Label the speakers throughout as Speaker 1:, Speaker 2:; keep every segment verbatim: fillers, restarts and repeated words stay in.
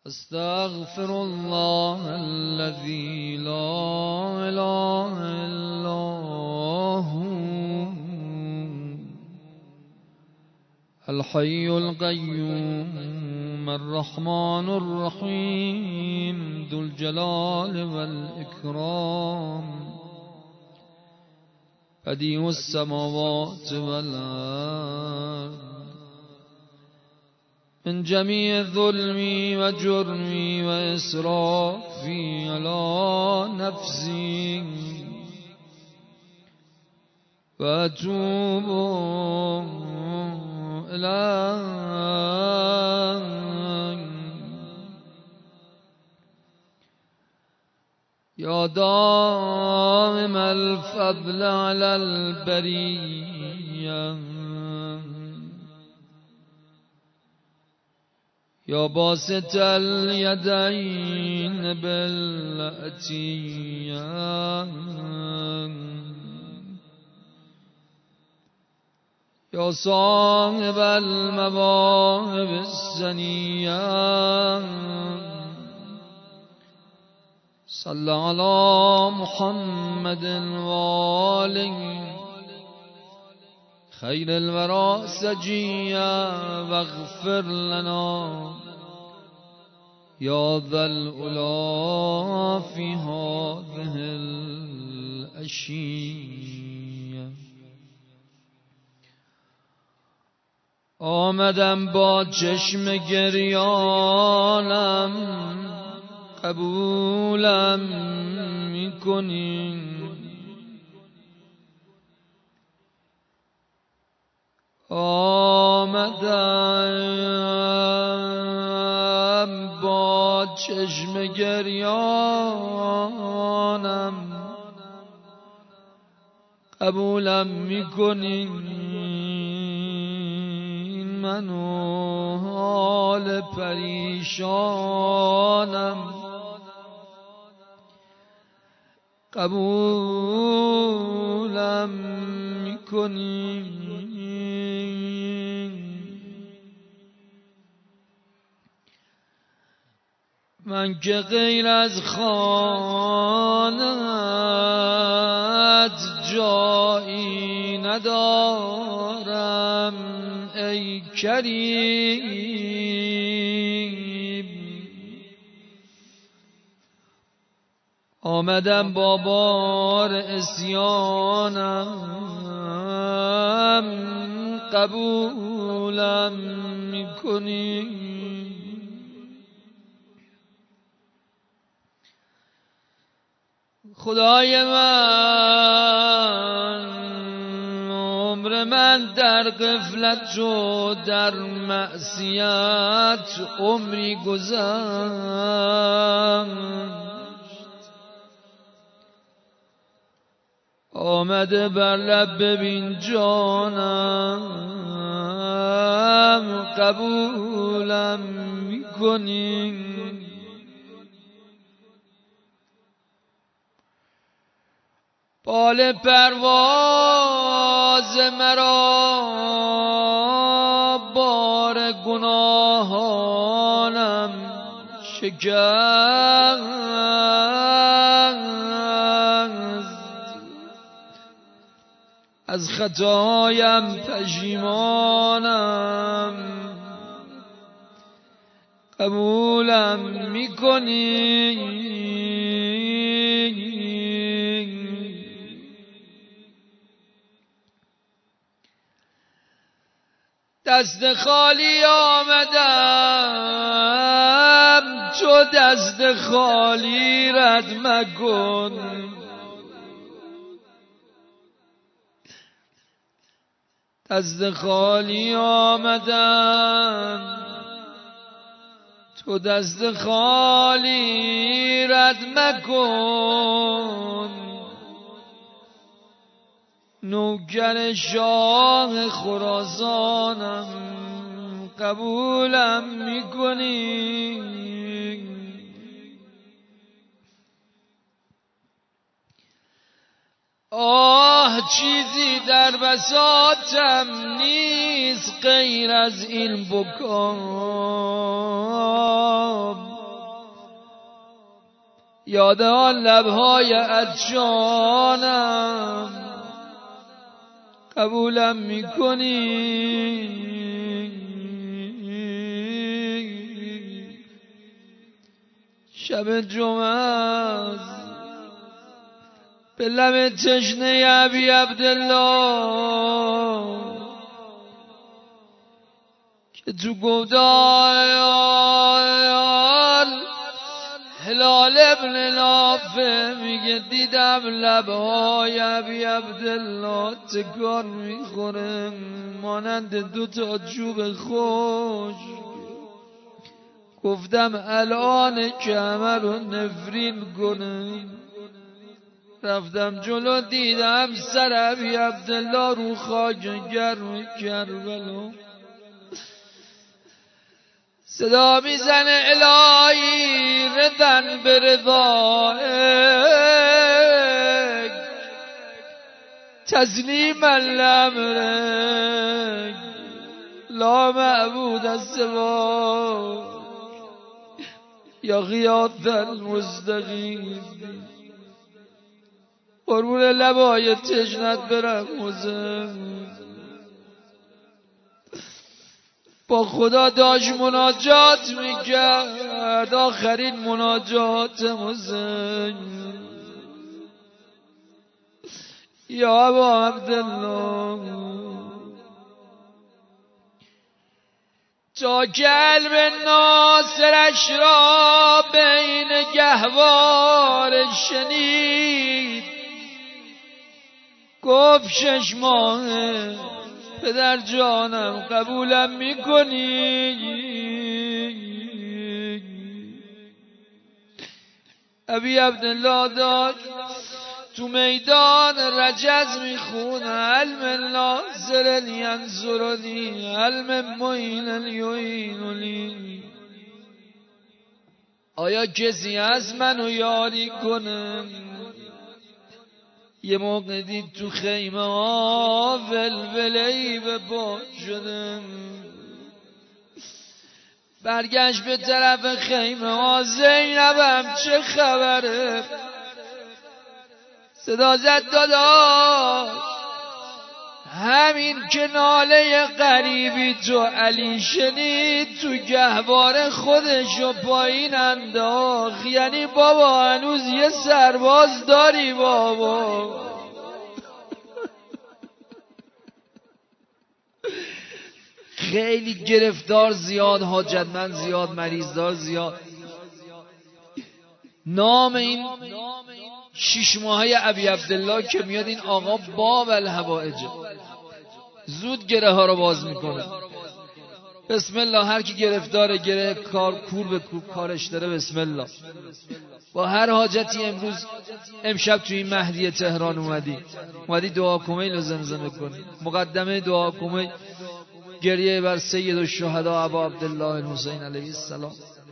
Speaker 1: استغفر الله الذي لا اله الا هو الحي القيوم الرحمن الرحيم ذو الجلال والإكرام بديع السماوات والأرض من جميع ظلمي وجرمي وإسرافي على نفسي وأتوب إليك يا دائم الفضل على البرية يا باسط اليدين بالعطية يا صاحب المواهب السنية صل على محمد وآله خير الورى سجيا واغفر لنا يا ذا الأولى في هذه الأشياء. آمدم با چشم گریانم قبولم میکنی آمدم با چشم گریانم قبولم میکنی منو حال پریشانم قبولم میکنی من که غیر از خانت جایی ندارم ای کریم آمدم با بار عصیانم قبولم میکنی خدای من عمر من در غفلت و در معصیت عمری گذشت آمده بر لب ببین جانم قبولم میکنی بال پرواز مرا بار گناهانم شکست از خطایم پشیمانم قبولم میکنی دست خالی آمدم تو دست خالی رد مکن دست خالی آمدم تو دست خالی رد مکن نوکر شاه خراسانم قبولم میکنی آه چیزی در بساطم نیست غیر از این بکا یاد آن لبهای عطشانم قبولم میکنی؟ شب جمعه است به لب تشنه ابی عبدالله که تو گودال هلال ابن نافع میگه دیدم لبهای ابی عبدالله تکان میخوره مانند دو تا چوب خوش. گفتم الان که همه رو نفرین کنه. رفتم جلو دیدم سر ابی عبدالله رو خاک گرم کربلا. صدا میزنه الهی ردن به رضایک تسلیما لامرک لا معبود سواک یا غیاث المستقیم. قربون لبای تشنت برم حسین. با خدا داشت مناجات میکرد آخرین مناجات حسین. یا ابا عبدالله تا قلب ناصرش را بین گهوار شنید گفت شش ماهه پدر جانم قبولم میکنی؟ ابی عبدالله داشت تو میدان رجز میخونه علم ناصر ینصرنی علم معین یعیننی. آیا کسی از منو یاری کنه؟ یه موقع دید تو خیمه ها ولوله‌ای به پا شده. برگشت به طرف خیمه ها زینبم چه خبره؟ صدا زد داداش همین که ناله غریبی تو علی شنید تو گهواره خودشو پایین انداخت. یعنی بابا هنوز یه سرباز داری بابا. خیلی گرفتار زیاد، حاجتمند زیاد، مریضدار زیاد. نام این شش ماهه ابی عبدالله که میاد این آقا باب الحوائج زود گره ها رو باز میکنه. بسم الله. هر کی گرفتار گره کار کور به کور کارش داره بسم الله. با هر حاجتی امروز امشب توی این مهدی تهران اومدی اومدی دعا کمیل رو زمزمه کنی. مقدمه دعا کمیل گریه بر سید الشهدا ابا عبدالله الحسین علیه السلام.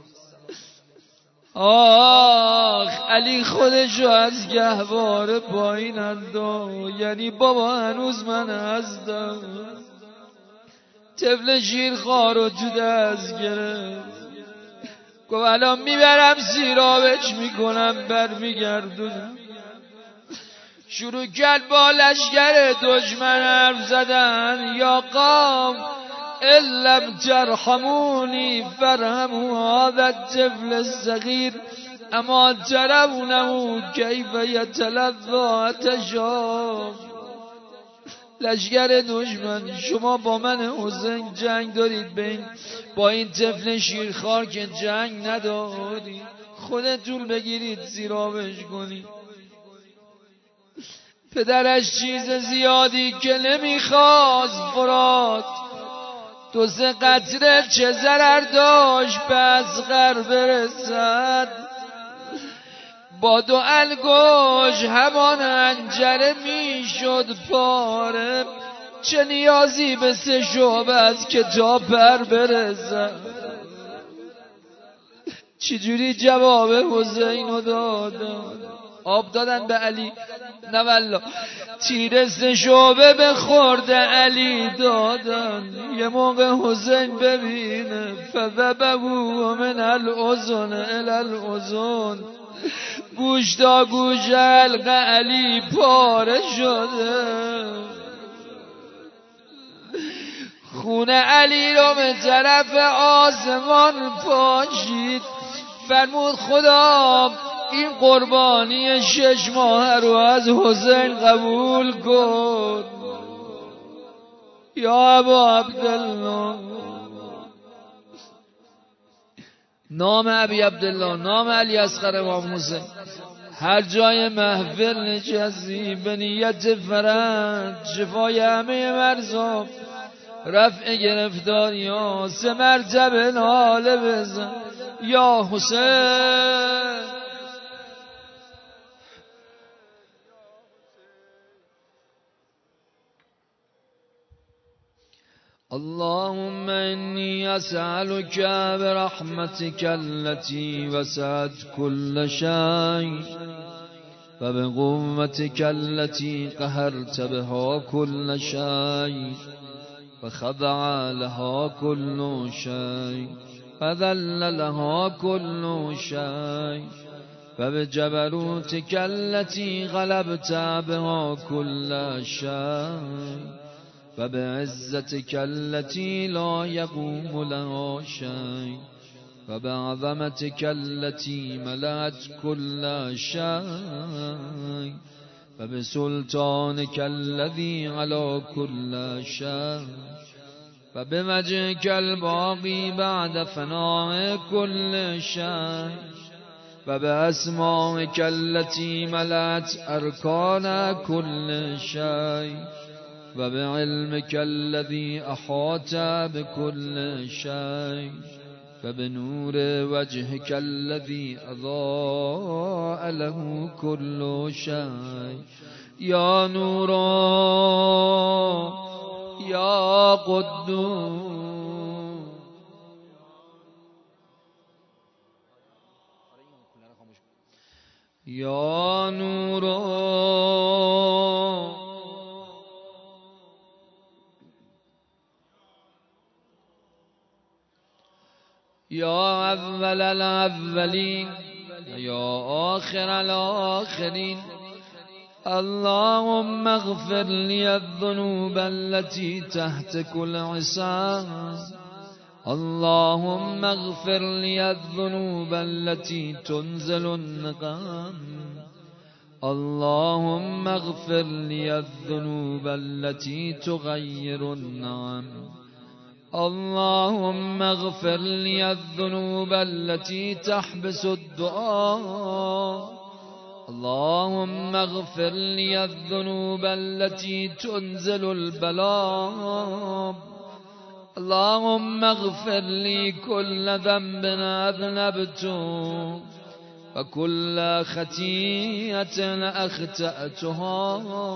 Speaker 1: آخ علی خودشو از گهواره پایین انداخت. یعنی بابا هنوز من هستم. طفل شیرخوارو تو دست گرفت گفت الان میبرم سیرابش میکنم برمیگردونم. شروع کرد با لشگر دشمن حرف زدن. یا قوم ان لم ترحمونی فرحموا هذا الطفل الصغیر اما ترونه کیف یتلظی عطشا. لشگر دشمن شما با من حسین جنگ دارید، بین با این طفل شیرخوار که جنگ ندارید. خودتون بگیرید سیرابش کنید. پدرش چیز زیادی که نمیخواست فرات دو سه قطره چه ضرر داشت به اصغر برسد. با دو انگشت همان حنجره میشد پاره. چه نیازی به سه شعبه از که تا پر برسد. چجوری جواب حسین رو دادن؟ آب دادن به علی؟ نه والله. تیر سه شعبه به خورد علی دادن. یه موقع حسین ببینه فذبحوا من الاذن الی الاذن گوش تا گوش حلق علی پاره شده، خون علی رو به طرف آسمان پاشید. فرمود خدا این قربانی شش ماه رو از حسین قبول کن. یا ابا عبدالله، نام ابی عبدالله، نام علی اصغر امام حسین، هر جای محفل نشستی به نیت فرج، شفای همه مرزا، رفع گرفتاری ها، سه مرتبه ناله بزن یا حسین. اللهم إني أسألك برحمتك التي وسعت كل شيء وبقوتك التي قهرت بها كل شيء وخضع لها كل شيء وذل لها كل شيء وبجبروتك التي غلبت بها كل شيء وبعزتك التي لا يقوم لها شيء وبعظمتك التي ملأت كل شيء وبسلطانك الذي على كل شيء وبوجهك الباقي بعد فناء كل شيء وبأسمائك التي ملأت أركان كل شيء وبعلمك الذي أحاط بكل شيء وبنور وجهك الذي أضاء له كل شيء يا نور يا قدوس يا نور يا أول الأولين يا آخر الآخرين اللهم اغفر لي الذنوب التي تحت كل عصام اللهم اغفر لي الذنوب التي تنزل النقام اللهم اغفر لي الذنوب التي تغير النعم اللهم اغفر لي الذنوب التي تحبس الدعاء اللهم اغفر لي الذنوب التي تنزل البلاء اللهم اغفر لي كل ذنب أذنبته وكل خطيئة أخطأتها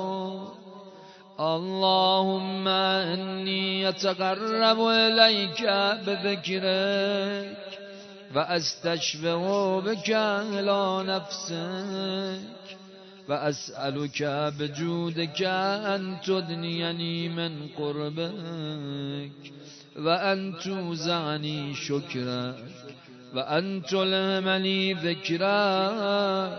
Speaker 1: اللهم إني أتقرب إليك بذكرك وأستشفع بك إلى نفسك وأسألك بجودك أن تدنيني من قربك وأن توزعني شكرك وأن تلهمني ذكرك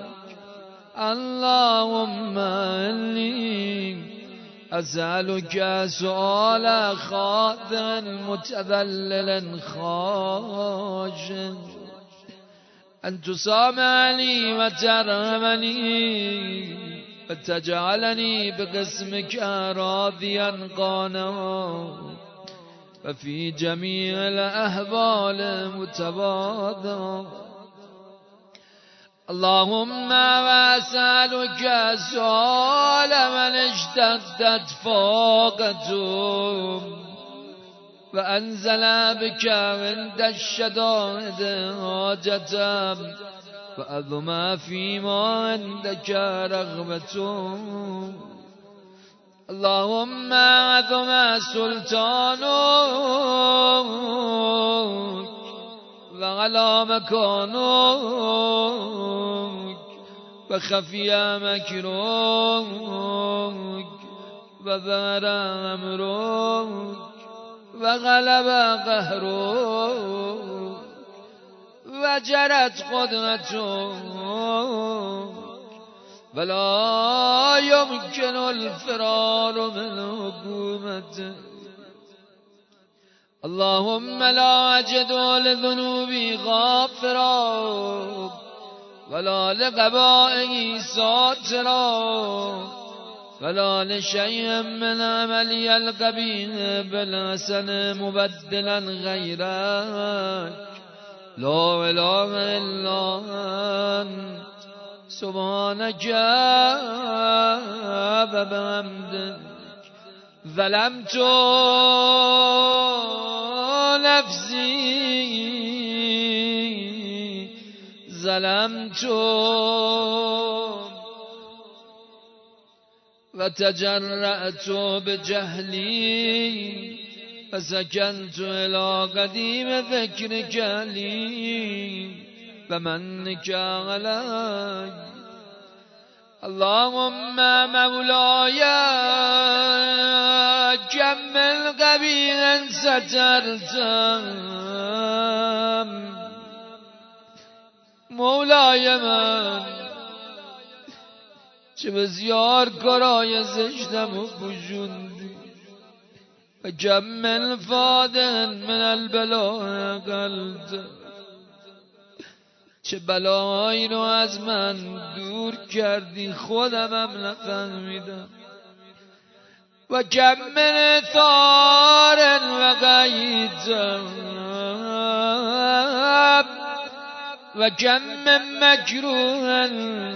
Speaker 1: اللهم إني أسألك سؤال خاضع متذلل خاشع أن تسامحني وترحمني وتجعلني بقسمك راضيا قانعا وفي جميع الأحوال متواضعا اللهم وأسألك سؤال من اشتدت فاقته وأنزل بك عند الشدائد حاجته وأظم فيما عندك رغبته اللهم عظم سلطانك وعلى مكانك وخفي مكرك وظهر أمرك وغلب قهرك و جرت قدرته ولا يمكن الفرار من حكومته. اللهم لا أجد لذنوبي غافرا ولا لقبائه ساترا ولا لشيء من عملي القبيح بالحسن مبدلا غيرك. لا إله إلا أنت سبحانك وبحمدك ظلمت نفسي ظلمت وتجرأت بجهلي فسكنت إلى قديم ذكرك لي ومنك علي. اللهم مولاي كم من قبيلا سترتم مولاي من چه بسیار کارای زشتم و پوشوندی و کم من فادن من البلاء قلت چه بلایی رو از من دور کردی خودمم نفهمیدم. و کم من ثار و غیتم و کم من مکروه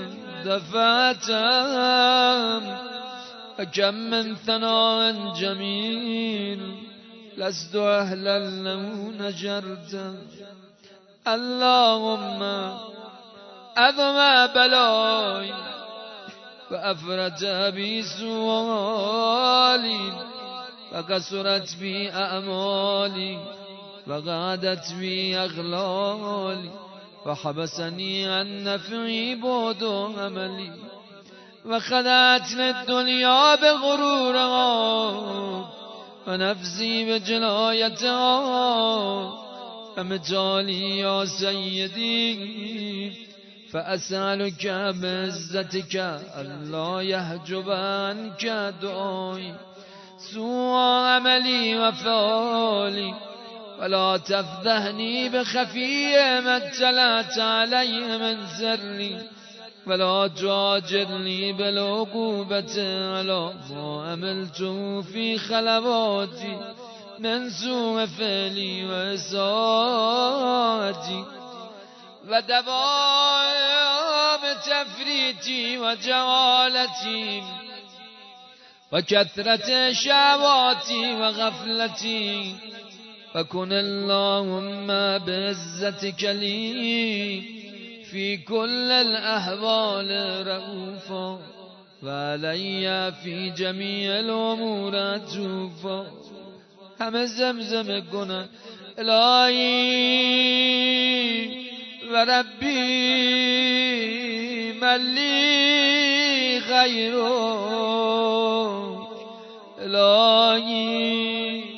Speaker 1: دفعتم و کم من ثناء جمیل لست اهلا له نجرتم. اللهم أضمى بلاي وأفرج بي سؤالي وكسرت بي أعمالي وغادت بي أغلالي وحبسني عن نفعي بعد أملي وخدعتني الدنيا بغرورها ونفسي بجنايتها. أمجالي يا سيدي فأسألك بعزتك ألا يحجب عنك دعائي سوء عملي وفعالي ولا تفضحني بخفي ما اطلعت عليه من سري ولا تعاجلني بالعقوبة على ما عملته في خلواتي من سوء فعلي وإساءتي ودوام تفريطي وجوالتي وكثرة شهواتي وغفلتي. فكن اللهم بعزتك لي في كل الأحوال رؤوفا وعلي في جميع الأمور عطوفا. همه زمزم کنن الهی و ربی ملی خیرو الهی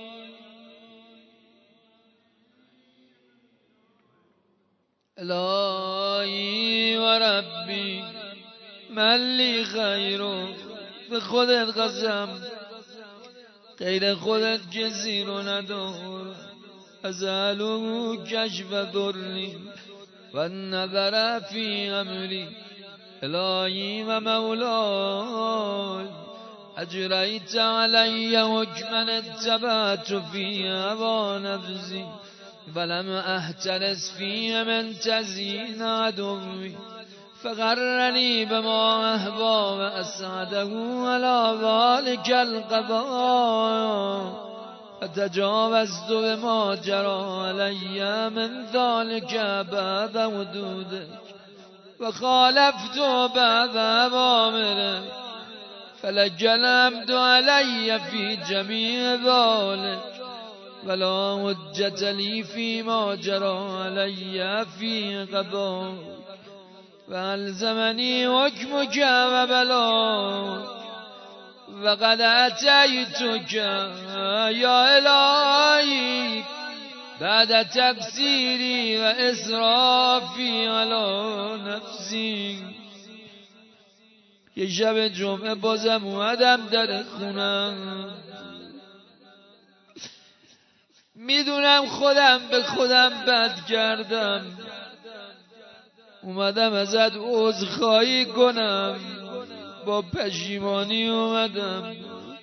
Speaker 1: الهی و ربی ملی خیرو. به خودت قسم غیر خودت کسی رو ندار. ازالو کشف ذری و نظر فی امری الهی و مولای اجریت علی حکما اتبعت فی هوی نفسی ولم احترس فی من تزیین عدوی فغرني بما أهوى وأسعده على ذلك القضاء فتجاوزت بما جرى علي من ذلك بعد ودودك وخالفت بعد أوامرك فلك الحمد علي في جميع ذلك ولا حجة لي فيما جرى علي في قضاءك فألزمني حكمك وبلاك وقد أتيتك يا إلهي بعد تقصیری و اسرافی علی نفسی. یه شب جمعه بازم اومدم در خونم، میدونم خودم به خودم بد کردم، اومدم ازت عذرخواهی کنم، با پشیمانی اومدم.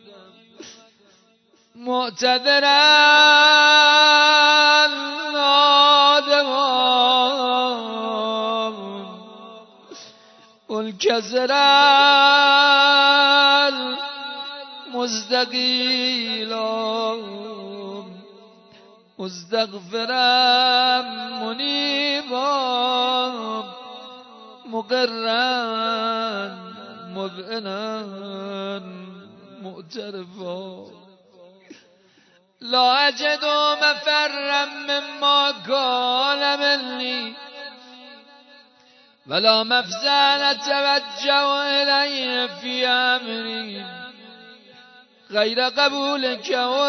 Speaker 1: معتذرا نادما منکسرا مستقیلا مستغفرا منیبا مقرا مذعنا معترفا. لا أجد مفرا مما قال مني ولا مفزعا توجه إليه في أمري غير قبولك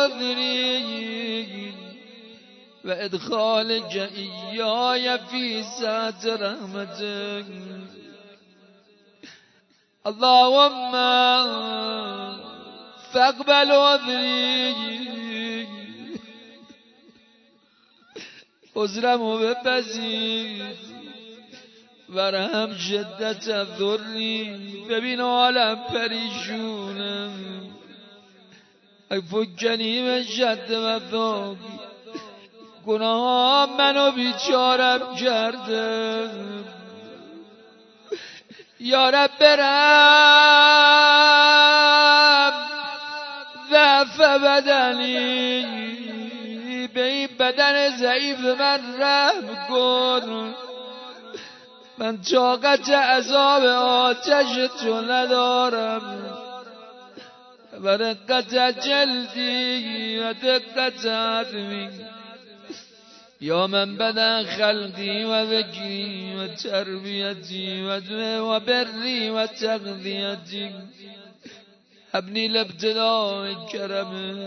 Speaker 1: عذري وإدخالك إياي في سعة رحمتك. اللهم فاقبل عذري، عذرمو بپذیر، ورحم شدت ضری، ببین عالم پریشونم، ای فکنی من شد وفاقی، گناه منو بیچارم کرده، یا رب برم ضعف بدنی، به این بدن ضعیف من رحم کن، من طاقت عذاب آتش تو ندارم، و رقت جلدی و دقت عظمی، یا من بدن خلقی و ذکری و تربیتی و و بری و تغذیتی، ابنی لابتداء کرمه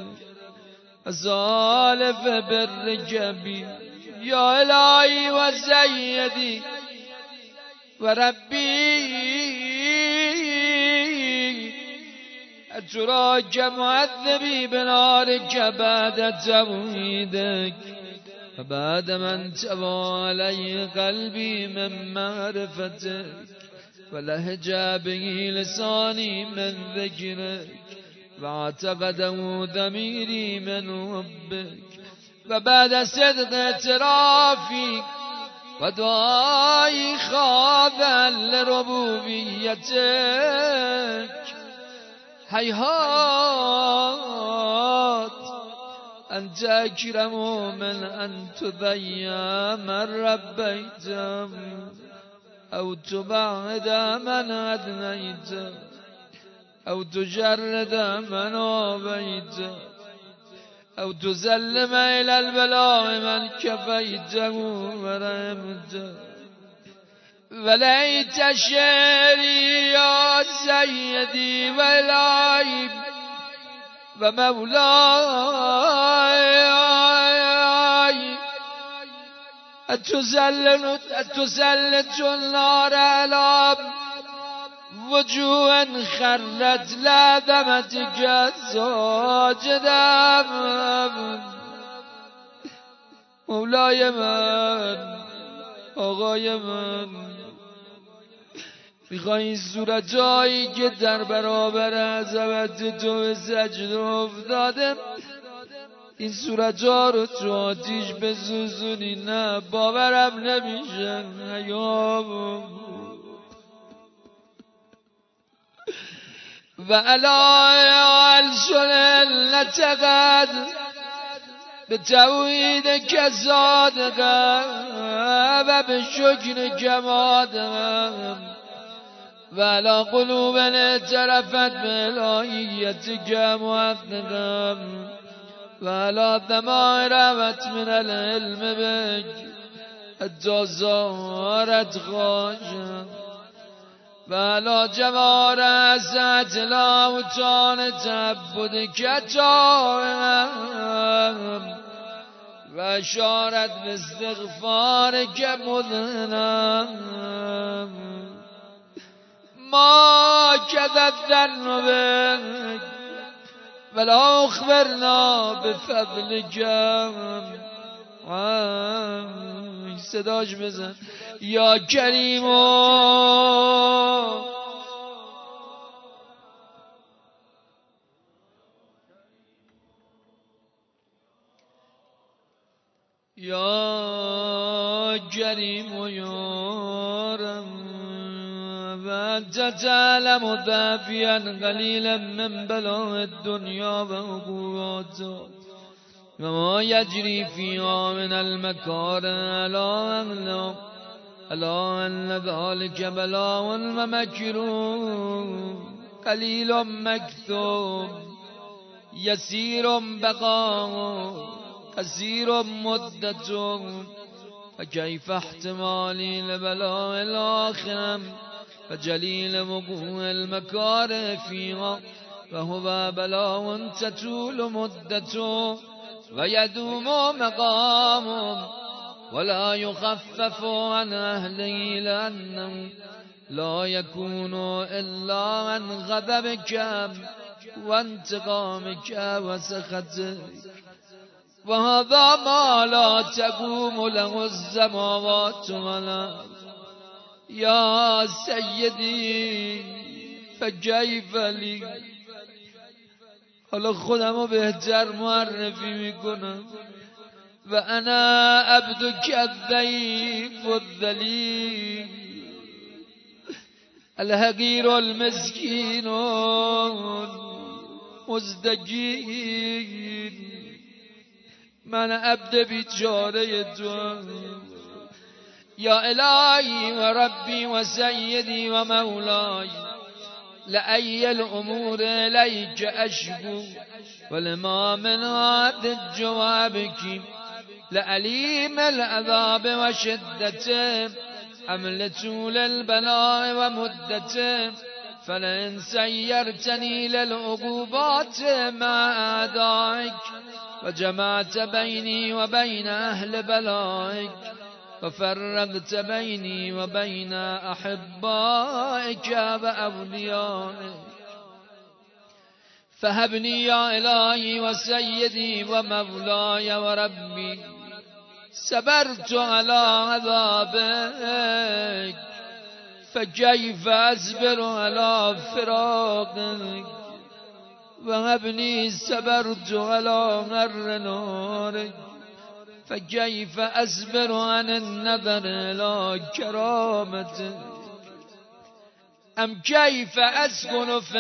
Speaker 1: زالف بر جبی، یا الهی و سیدی و ربی اتراک معذبی بنارک بعد توحیدک و بعد من تبا علی قلبی من معرفتک و لهج به لسانی من ذکرک و اعتقده ضمیری من حبک و بعد صدق اعترافی و دعای خاضع لربوبیتک. هیهات انت اکرم من ان تضیع من ربیتم او تبعد من ادنیتم او تجرد من آبیتم او تسلم الى البلاء من كفيته ورحمته. وليت شعري يا سيدي ولاي ومولاي أتسلط أتسلط النار على وجوه خرت لعظمتك ساجدا. مولای من، آقای من، میخوای این صورتایی که در برابر عظمت تو به سجده افتاده این صورتها رو تو آتیش بسوزونی؟ نه، باورم نمیشه. ایام و علای السنن لتقد به توحید کسادقم و به شکر کمادقم و علا قلوب اعترفت به الهیت کمادقم و علا ضمائرت من العلم بک حتی زارت خاشم و علا جوار سعت لاوتان تعبد کتائم و اشارت به استغفار که مذنب ما کذب ذنبک ولا اخبرنا بفضلک. صداش بزن یا کریم یا کریم یا رب و انت تعلم ضعفیا قلیلا من بلاء الدنیا و عقوباتها و ما یجری فیها من المکاره الا الا ان ذلک بلاء و مکروه قلیل مکتوب یسیر بقاء کثیر مدت و کیف احتمالی لبلاء الاخره و جلیل وقوع المکاره فیها و هو بلاء تطول مدته و یدوم مقام ولا یخفف عن اهله لانه لا یکون الا عن غضبک و انتقامک و سخطک و هذا ما لا تقوم له السماوات والارض. یا سیدی فکیف لی، حالا خودمو بهتر معرفی میکنم، و انا عبدک الضعیف الذلیل الحقیر المسکین المزدجین. من عبد بیچاره تو یا الهی و ربی و سیدی و مولای، لأی الامور الیک اشکو ولما من عد جوابکی لعلیم العذاب و شدته حمل طول البلاء و مدته فلئن سیرتنی للعقوبات مع اعدائک و جمعت بینی و بین اهل بلائک و فرقت بینی و بین احبائک و اولیائک فهبنی یا الهی و سیدی و مولای و ربی صبرت علی عذابک فکیف اصبر علی فراقک و هبنی صبرت علی نار نارک فکیف اصبر عن النظر الى کرامتک ام کیف اسکن فی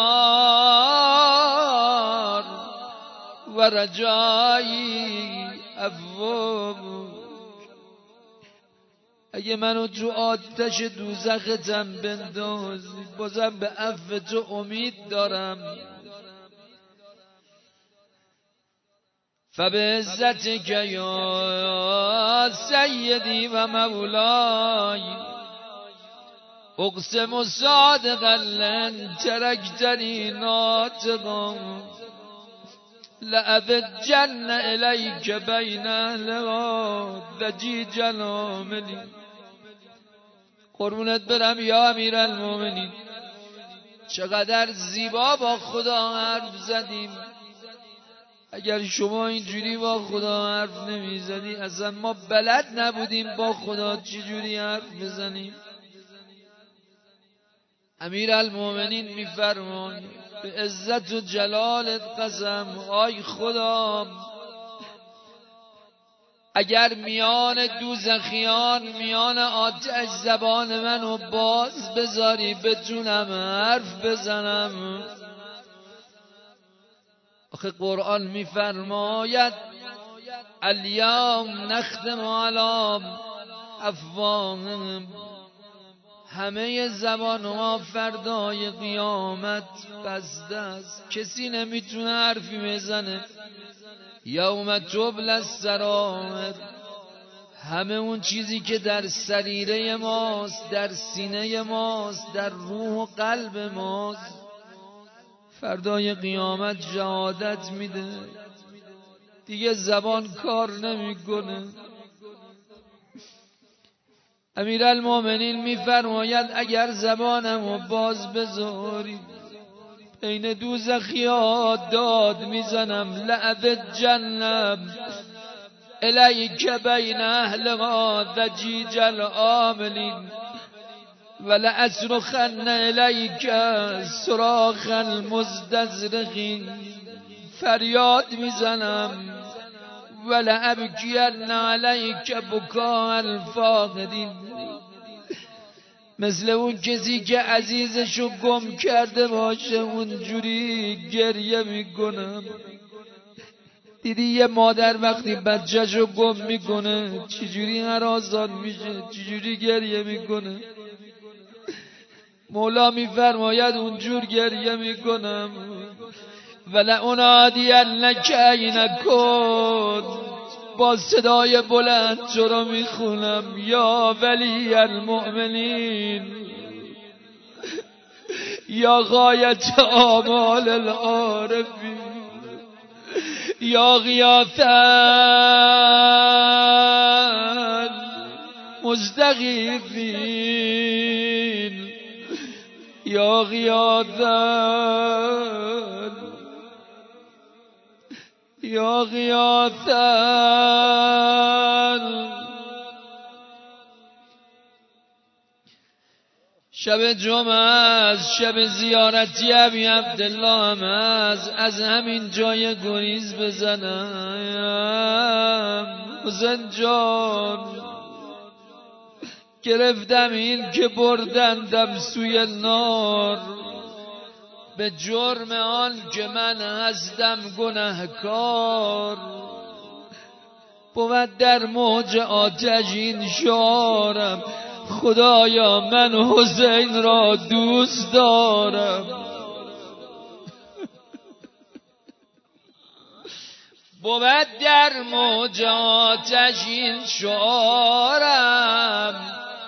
Speaker 1: النار و رجایی عفوک. اگه منو تو آتش دوزختم بندازی بازم به عفو تو امید دارم. فبعزتک یا سیدی و مولای اقسم صادقا لن ترکتنی ناطقا لأذجن الیک بین اهلها ضجیجا عاملی. قربونت برم یا امیرالمومنین، چقدر زیبا با خدا حرف زدیم. اگر شما اینجوری با خدا حرف نمیزدی اصلا ما بلد نبودیم با خدا چجوری حرف بزنیم. امیرالمومنین میفرمان به عزت و جلالت قسم، آی خدا اگر میان دوزخیان میان آتش زبان منو باز بذاری بتونم حرف بزنم. آخه قرآن میفرماید الیوم نختم علی افواههم، همه زبان ها فردای قیامت بسته است، کسی نمیتونه حرفی بزنه. یوم تبلی السرائر، همه اون چیزی که در سریره ماست، در سینه ماست، در روح و قلب ماست، فردای قیامت شهادت میده. دیگه زبان کار نمیکنه. امیرالمومنین میفرماید اگر زبانمو باز بذاری این دوزخیات داد میزنم لعب جنب الیک بین اهلها ضجیج العاملین ولأصرخن الیک صراخ المستضرخین، فریاد میزنم ولأبکین علیک بکاء الفاقدین، مثل اون کسی که عزیزشو گم کرده باشه اونجوری گریه میکنم. دیدی یه مادر وقتی بچه‌شو گم میکنه چجوری هراسان میشه، چجوری گریه میکنه؟ مولا میفرماید اونجور گریه میکنم. ولأنادینک این کن، با صدای بلند تو رو میخونم یا ولی المؤمنین، یا غایت آمال العارفین، یا غیاث المستغیثین، یا غیاث یا غیاث شب جمعه از شب زیارتی ابی عبدالله هم از از همین جای گریز بزنم. حسین جان گرفتم این که بردندم سوی نار، به جرم آن که من هستم گنهکار، بود در موج آتش این شعارم خدایا من حسین را دوست دارم. بود در موج آتش این شعارم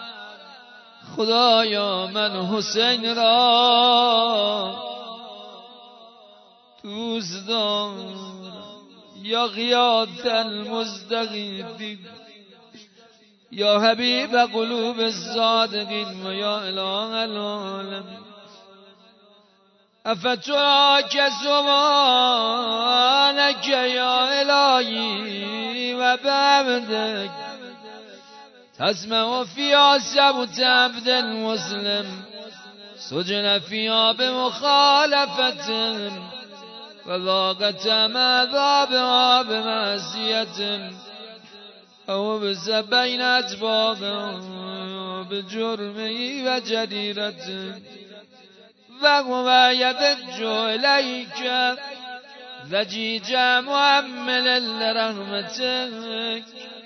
Speaker 1: خدایا من حسین را دوست دارم. یا غیاث المستغیثین، یا حبیب قلوب الصادقین و یا اله العالمین، افتراک سبحانک یا الهی و بعبدک تسمع فیها صوت عبد مسلم سجن فیها بمخالفت و ذاقت عذابها بمعصیت او بس بین اتباق بجرمی و جریرت و مباید الیک ضجیج محمل لرحمتک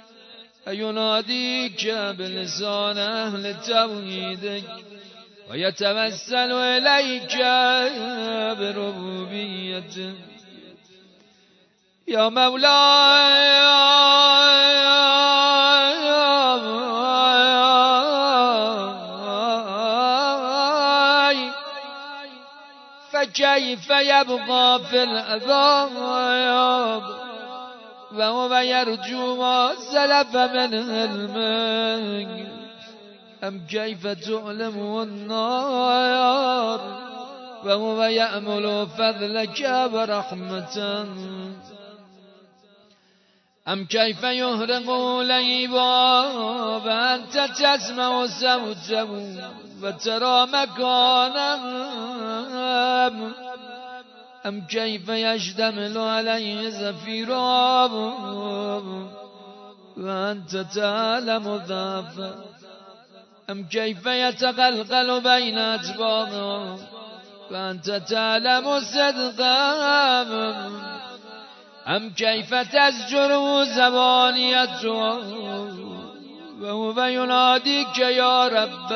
Speaker 1: ینادیک بلسان اهل توحیدک و یتوسل الیک بربوبیتک. یا مولاي فكيف يبقى في العذاب وهو يرجو ما سلف من علمك أم كيف تعلم النار وهو يأمل فضلك ورحمتك أم كيف يهرق ليبا وأنت تسمع صوته وترى مكانه أم كيف يشتمل عليه زفيرا وأنت تعلم ضعفه أم كيف يتقلقل بين أجباره وأنت تعلم صدقه أم كيف تزجر زبانيته وهو يناديك يا رب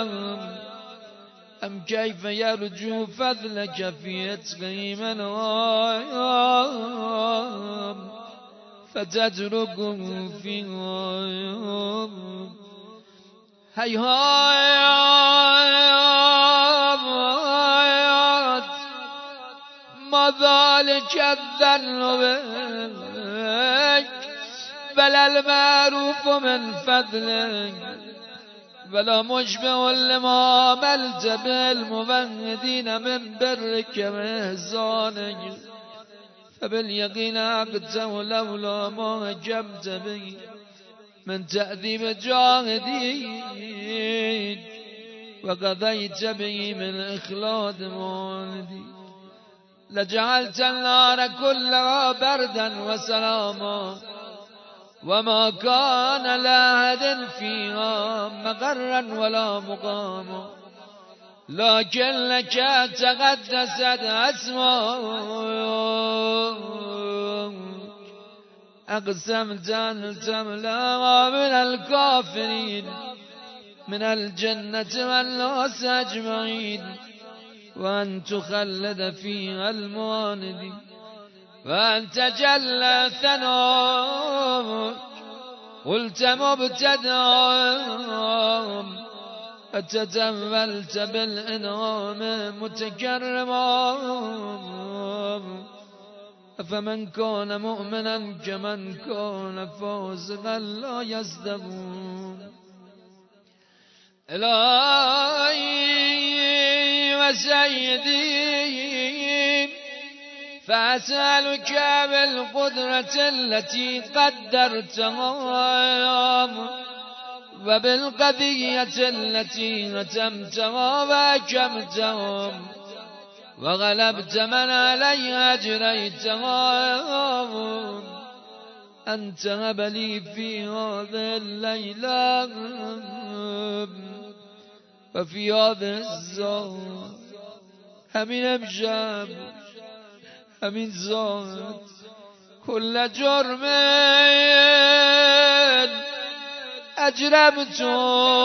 Speaker 1: أم كيف يرجو فضلك في عتقه من غايب فتتركه في غايب. هيهات ما ذلك الذنب المعروف من فضلك ولا مشبه لما ملجأ بالموحدين من برك وإحسانك فباليقين عقدت ولولا ما جمت بي من تأذيب جاهدين وقضيت بي من إخلاد مولدي لجعلت النار كلها بردا وسلاما وما كان لأحد فيها مقرا ولا مقاما لكن لك تقدست أسماء أقسمت أن تملأ من الكافرين من الجنة والناس أجمعين وأن تخلد فيها المواند وأن تجلى ثناء قلت مبتدأ أتتملت بالإنعام متكرما فمن كان مؤمنا كمن كان فاسقا لا يصدقون إلهي وسيدي فأسألك بالقدرة التي قدرتها وبالقضية التي هتمتها وأكمتها وغلبت من عليها أجريتها أن تهب لي في هذه الليلة وفي هذا الزمان همين أبجاب همين زاد كل جرم أجرمته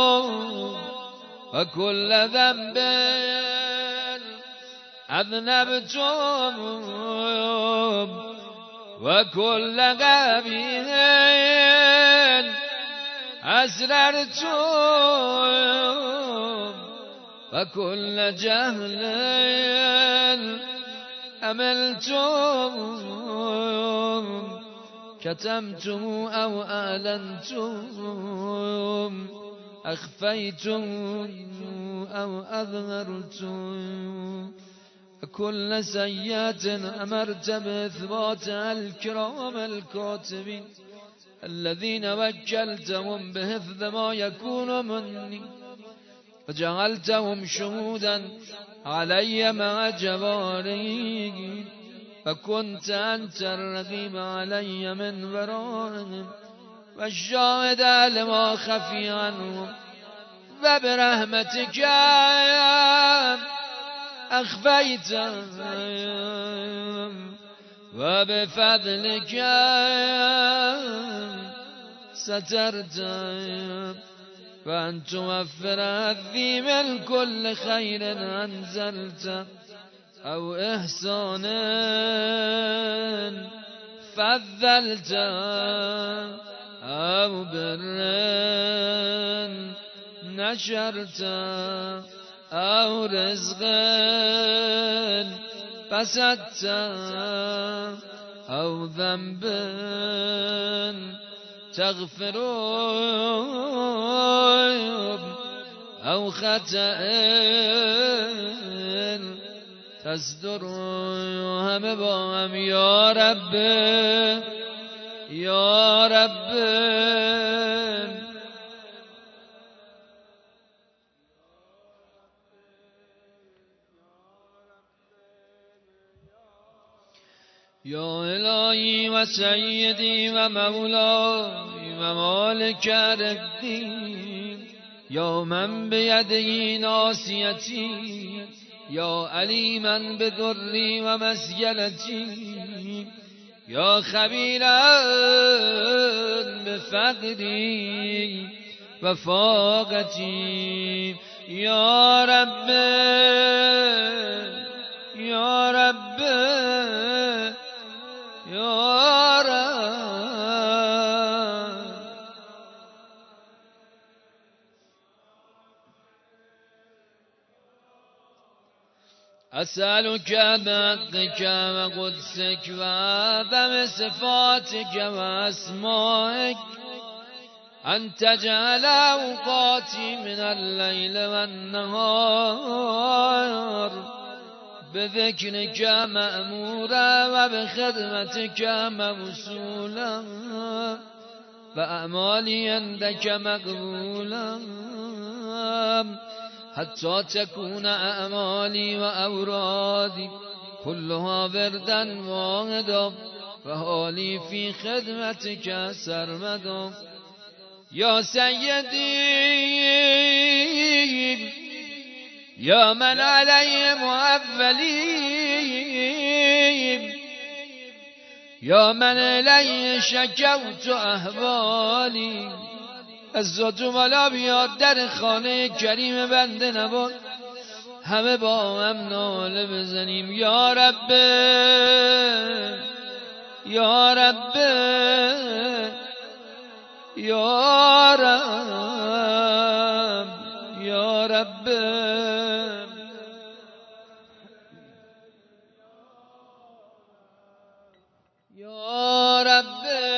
Speaker 1: وكل ذنب أذنبته وكل غبي أسررته وكل جهل أملته كتمته أو أعلنته أخفيته أو أظهرته كل سيئات أمرت بإثباتها الكرام الكاتبين الذين وكلتهم بحفظ ما يكون مني وجعلتهم شهودا علي مع جواري فكنت أنت الرقيب علي من ورائهم والشاهد لما خفي عنهم وبرحمتك أخفيت وبفضلك سترت وأن توفر هذي من كل خير أنزلت أو إحسان فضلت أو بر نشرت أو رزق بسطت أو ذنب تغفر أو خطأ تصدر هم بهم يا رب يا رب يا إلهي وسيدي ومولاي ومالك الدين يا من بيده ناصيتي يا عليما بضري ومسيلتي يا خبيرا بفقري وفاقتي يا رب يا رب يا رب أسألك بحقك وقدسك وعظم صفاتك وأسمائك أن تجعل أوقاتي من الليل والنهار بذكرك مأمورا وبخدمتك موصولا وأعمالي عندك مقبولا حتى تكون أعمالي وأورادي كلها وردا واحدا وحالي في خدمتك سرمدا يا سيدي يا من علي مؤولي يا من إلي شکوت احوالی از ذات و بالا بیاد در خانه کریم بنده نباد همه با هم ناله بزنیم یا رب یا رب یا رب یا رب یا رب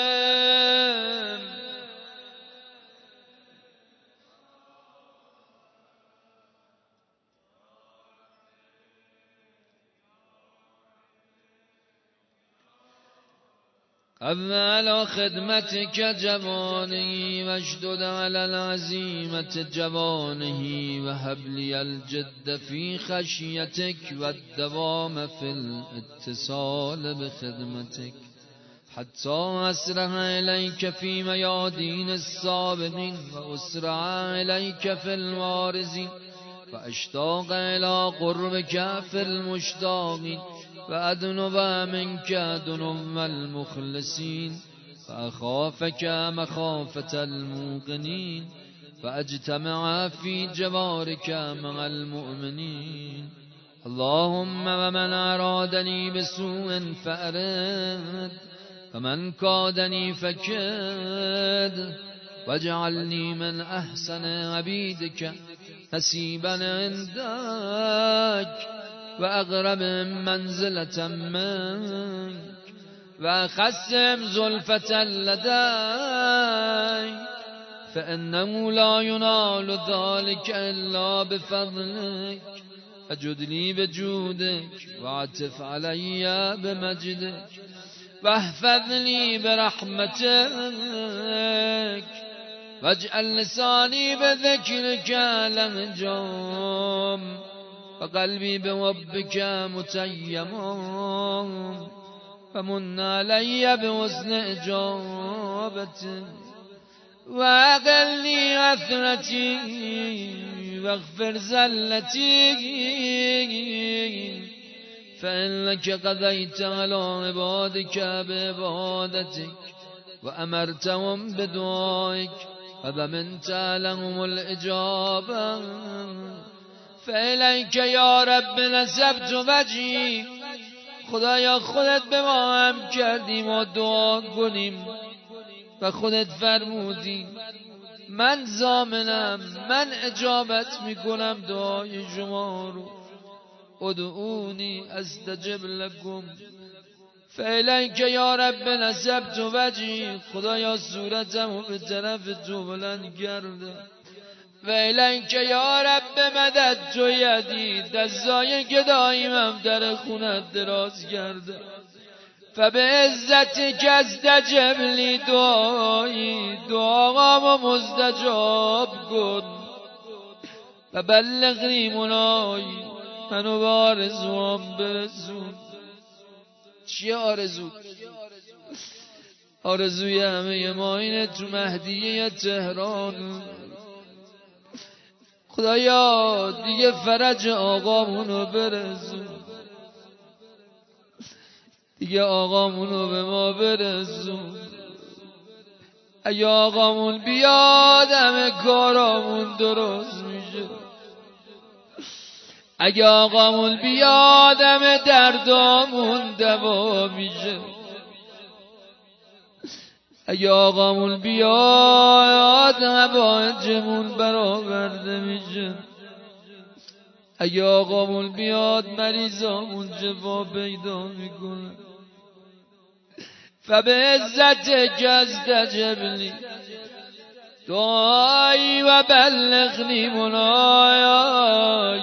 Speaker 1: قو على خدمتك جوانه واشدد على العزيمة جوانه وهب لي الجد في خشيتك والدوام في الاتصال بخدمتك حتى أسرع إليك في ميادين السابقين وأسرع إليك في الوارزين وأشتاق إلى قربك في المشتاقين وأدنب منك دنو المخلصين فأخافك مخافة الموقنين فأجتمع في جوارك مع المؤمنين اللهم ومن أرادني بسوء فأرد ومن كادني فكد واجعلني من أحسن عبيدك نسيبا عندك وأقرب منزلة منك وأخسم زلفة لديك فإنه لا ينال ذلك إلا بفضلك فجد لي بجودك واعتف علي بمجدك واحفظني برحمتك واجعل لساني بذكرك لهجام وقلبي بوبك متيم فمن علي بحسن إجابتك وأقلني عثرتي واغفر زلتي فإنك قضيت على عبادك بعبادتك وأمرتهم بدعائك فضمنت لهم الإجابة فإلیک یا رب نسبت وجهی خدایا خودت به ما هم کردیم و دعا کنیم و خودت فرمودی من ضامنم من اجابت میکنم دعای شما رو ادعونی استجب لکم فإلیک یا رب نسبت وجهی خدایا صورتمو به طرف تو بلند کرده و الیک یا رب مدد تو یدی دستای گداییم در خونت دراز کرده فبعزتی که از دجبلی دعایی دعامو مزدجاب کن و بلغنی منایی منو به آرزوام برسون. چیه آرزو؟ آرزوی همه ما اینه تو مهدیه تهران خدایا دیگه فرج آقامونو برسون، دیگه آقامونو به ما برسون. اگه آقامون بیاد همه کارامون درست میشه، اگه آقامون بیاد همه دردامون دوا میشه، اگه آقامون بیاد حوائجمون برآورده میشه. اگه آقامون بیاد مریضامون جواب پیدا میکنه. فبعزتك استجبني دعائي وبلغني مناياي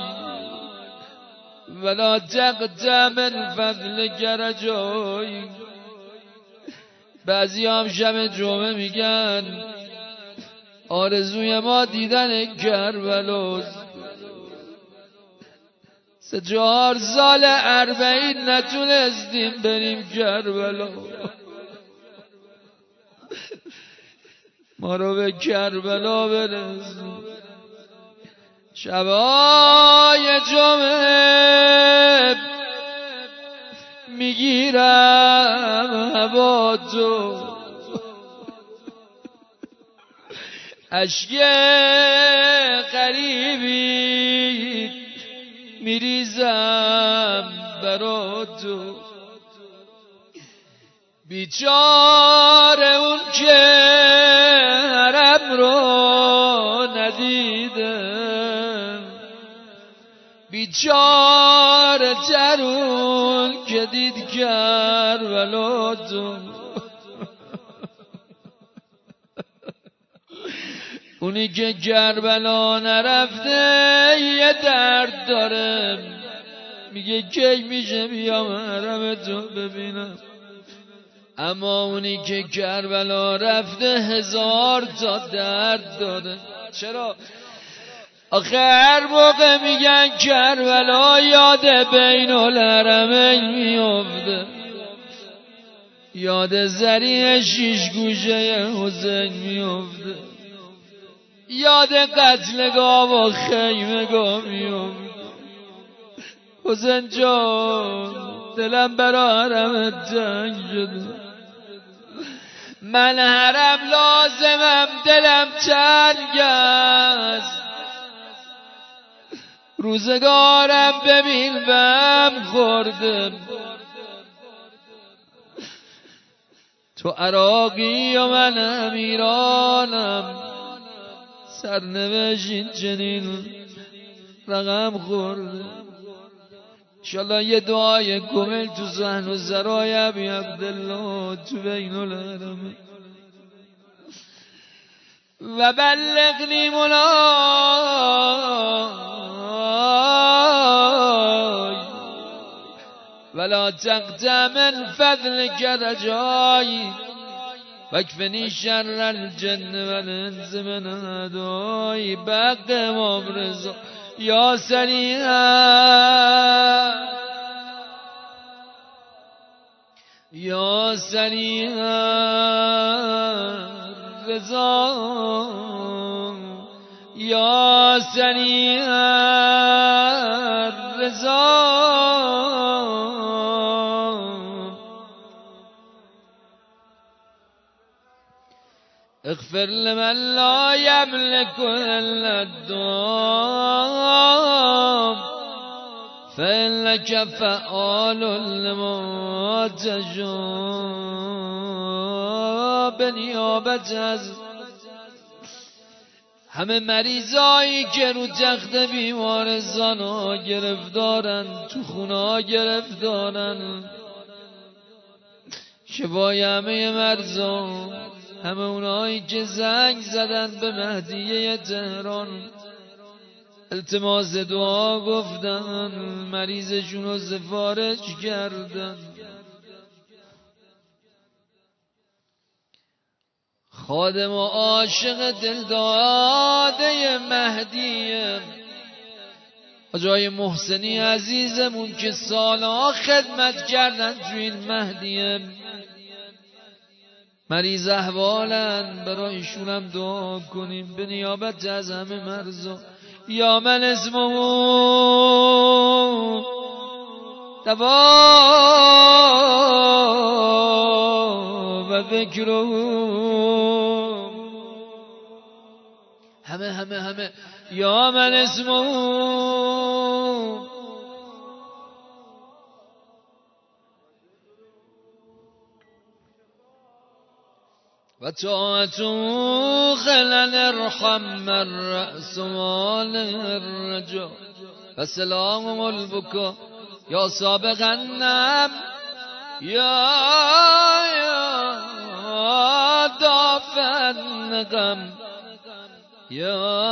Speaker 1: ولا تقطع من فضلك رجاي. بعضی هم شب جمعه میگن آرزوی ما دیدن کربلاست. سه چهار سال اربعین نتونستیم بریم کربلا. ما رو به کربلا برسون. شبای جمعه میگیرم هوا تو، اشک غریبی میریزم برا تو. بیچاره اون که حرم رو ندیدم، بیچاره تر اون که دید کربلا تو. اونی که کربلا نرفته یه درد داره، میگه کی میشه بیام حرم تو ببینم. اما اونی که کربلا رفته هزار تا درد داره. چرا؟ آخه هر موقع میگن کربلا یاد بین الحرمین میفته، یاد زریع شیش گوشه حسین میفته، یاد قتلگاه و خیمگاه میفته. حسین جان دلم برا حرمت تنگ شده، من حرم لازمم دلم تنگ است. روزگارم ببین بهم خورده، تو عراقی و من ایرانم، سرنوشت چنین رقم خورده. انشالله یه دعای کامل تو ذهن و ذرای ابی عبدالله تو بین الحرمین. و بلغنی منای ولا تقطع من فضلك رجایی واکفنی شر الجن والانس من اعدایی. بق امام رضا یا سریعا یا سریعا رضا یا سریعا رضا. اغفر لمن لا يملك الا الدعاء فإنك فعال لما تشاء. به نیابت از همه مریضایی که رو تخت بیمارستان ها گرفتارن، تو خونه ها گرفتارن، شفای همه مرزا، همه اونایی که زنگ زدن به مهدیه تهران التماس دعا گفتن، مریضشون رو سفارش کردن. خادم و عاشق دلداده مهدیه آجای محسنی عزیزمون که سالها خدمت کردن تو این مهدیه، مریض احوالن، برایشون هم دعا کنیم به نیابت از همه مرزا. یا من اسمه دوا و ذکره، همه همه همه یا من اسمه و طاعته خلل ارحم من رأس مال الرجا. و سلام البکا یا سابق النم یا یا دافع النقم یا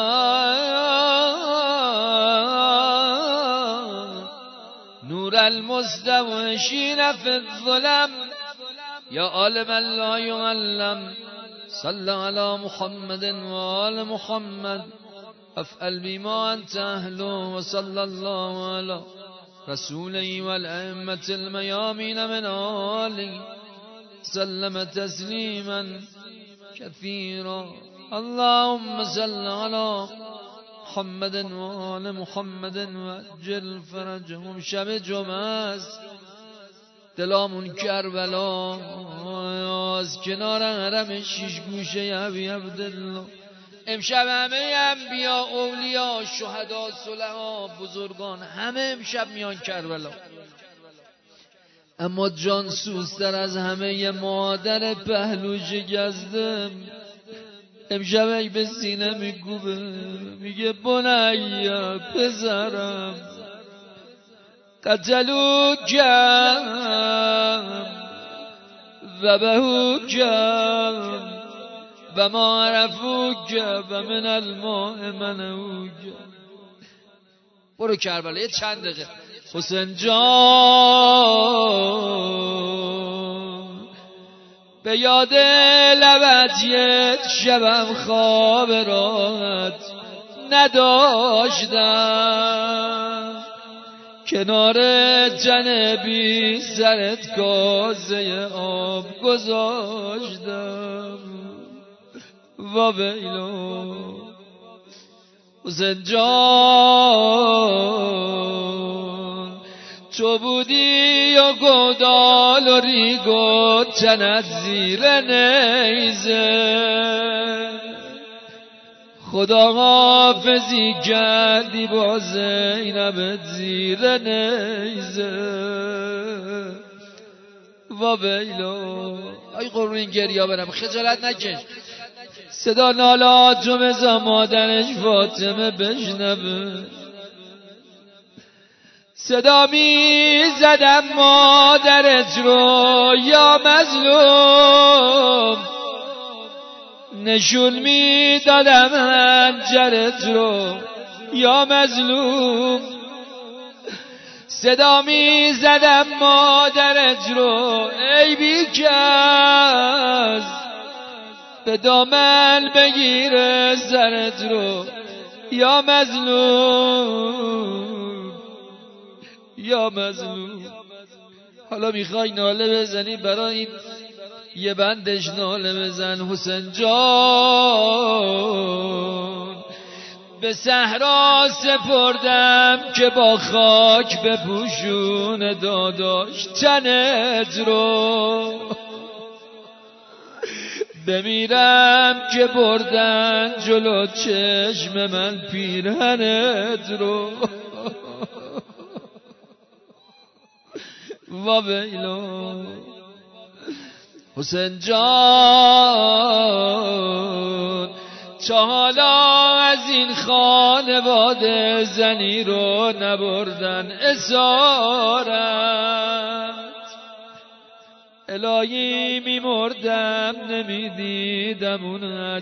Speaker 1: نور المستوحشین فی الظلم یا عالم لا يعلم صل على محمد و آل محمد افعل بما انت اهله و صلی الله علی رسوله و الائمة الميامين من آله سلم تسلیما كثيرا اللهم صل على محمد و آل محمد و اجل فرجهم. شب جمعه است، دلامون کربلا از کنار حرم شیش گوشه ابی عبدالله. امشب همه انبیا، اولیا، شهدا، صلحا، بزرگان همه امشب میان کربلا. اما جان سوزتر از همه مادر پهلو شکستم امشب به سینه میگوبه، میگه بنیا پسرم قتلو کم و بهو کم و ما عرفو کم و من الماء منو کم. برو کربلا یه چند دقیقه. حسین جان به یاد لبت یک شبم خواب راحت نداشتم، کنار جنبی سرت کاسه آب گذاشتم. و ویلو حسین جان تو بودی و گودال و ریگو تنت زیر نیزه، خدا حافظی کردی با زینبت زیر نیزه. و ویلو ای قرون این گریا برم، خجالت نکش. صدا نالاتو بزا مادرش فاطمه بشنوه. صدا می زدم مادرت رو یا مظلوم، نشون می دادم هنجرت رو یا مظلوم. صدا می زدم مادرت رو ای بیکس، به دامن بگیره سرت رو یا مظلوم یا مظلوم. حالا میخوای ناله بزنی، برای این یه بندش ناله بزن. حسین جان به صحرا سپردم که با خاک بپوشون داداش تنت رو، بمیرم که بردن جلو چشم من پیرهنت رو. و ویلو حسین جان تا حالا از این خانواده زنی رو نبردن اسارت، الهی میمردم نمیدیدم اون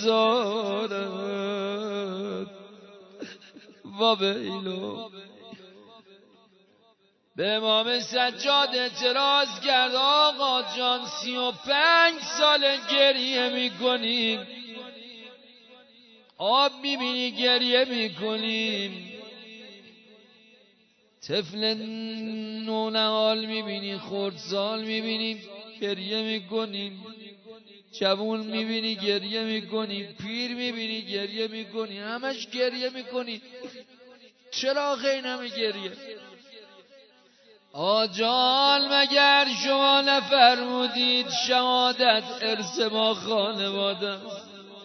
Speaker 1: جزارت. و ویلو به امام سجاد اعتراض کرد آقا جان سی و پنج سال گریه میکنیم، آب میبینی گریه میکنیم، طفل نونهال میبینی، خردسال میبینی گریه میکنیم، جوون میبینی گریه میکنی، پیر میبینی گریه میکنی، همش گریه میکنی، چرا خیلی همه گریه؟ آجال مگر شما نفرمودید شهادت ارث ما خانواده است؟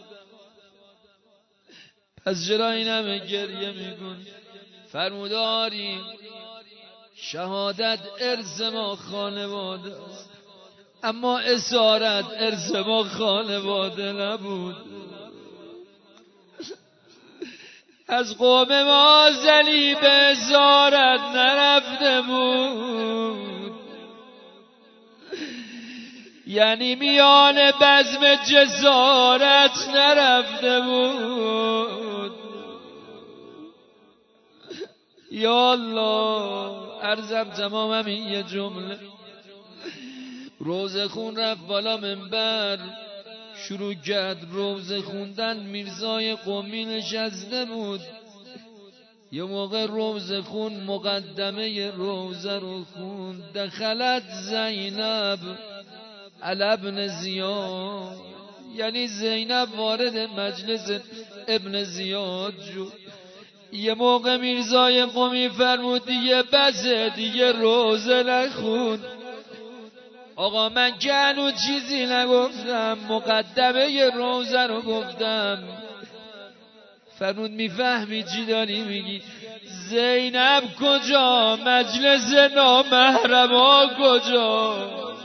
Speaker 1: پس چرا این همه گریه میکن؟ فرموداریم شهادت ارث ما خانواده است، اما اسارت ارث ما خانواده نبود. از قوم ما ذلیب زارت نرفته بود، یعنی میان بزم جسارت نرفته بود. یا الله عرضم تمام همین یه جمله. روزه خون رفت بالا منبر، شروع کرد روزه خوندن. میرزای قمی نشسته بود. یه موقع روزه خون مقدمه روزه رو خوند. دخلت زینب علی ابن زیاد، یعنی زینب وارد مجلس ابن زیاد شد. یه موقع میرزای قمی فرمود دیگه بسه، دیگه روزه نخون. آقا من که هنوز چیزی نگفتم، مقدمه روزه رو گفتم. فرمود میفهمی چی داری میگی؟ زینب کجا؟ مجلس نامحرما کجا؟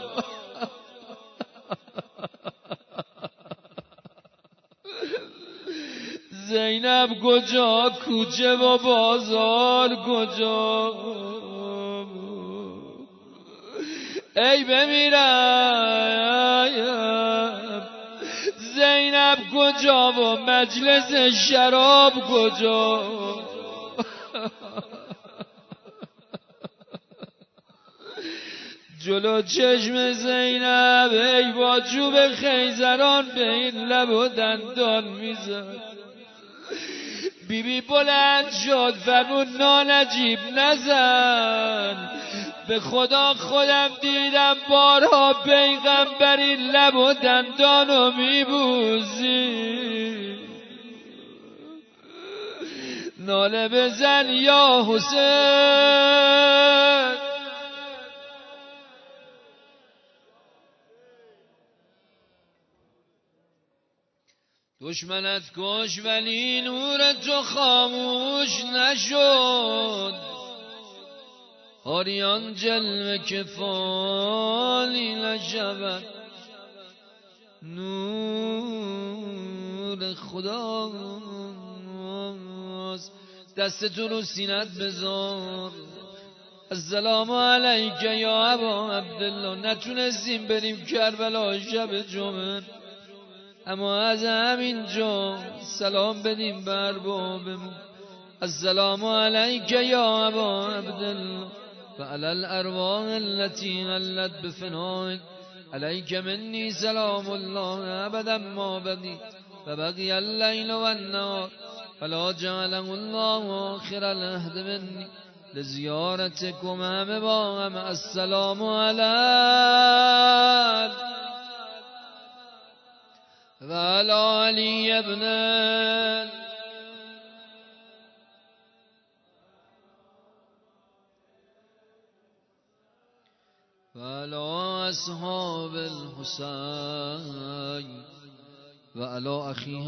Speaker 1: زینب کجا؟ کوچه و بازار کجا؟ ای بمیرم زینب کجا و مجلس شراب کجا؟ جلو چشم زینب ای با چوب خیزران به این لب و دندان میزد. بی بی بلند شد فرمود نانجیب نزن، به خدا خودم دیدم بارها پیغمبری لب و دندانو میبوزی. ناله بزن یا حسین، دشمنت کش ولی نور تو خاموش نشد. آریان جلوه که فالی نشود، نور خدا. دستتو رو سینت بذار. السلام علیک یا ابا عبدالله. نتونستیم بریم کربلا شب جمعه، اما از همینجا سلام بدیم بر بابمون. السلام علیک یا ابا عبدالله و علی الارواح التي غلت بفنائک. علیک منی سلام الله ابدا ما بدی و بقی اللیل و النهار فلا جعله الله آخر العهد منی لزیارتکم. همه با هم السلام علی و علی علی ابن و علی اصحاب الحسین و علی اخیه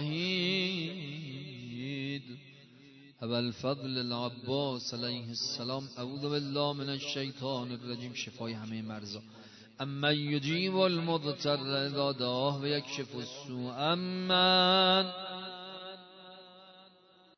Speaker 1: الشهید ابا الفضل العباس علیه السلام. اعوذ بالله من الشیطان الرجیم. شفای همه مرضا. اما یجیب المضطر اذا دعاه و یکشف السوء. امن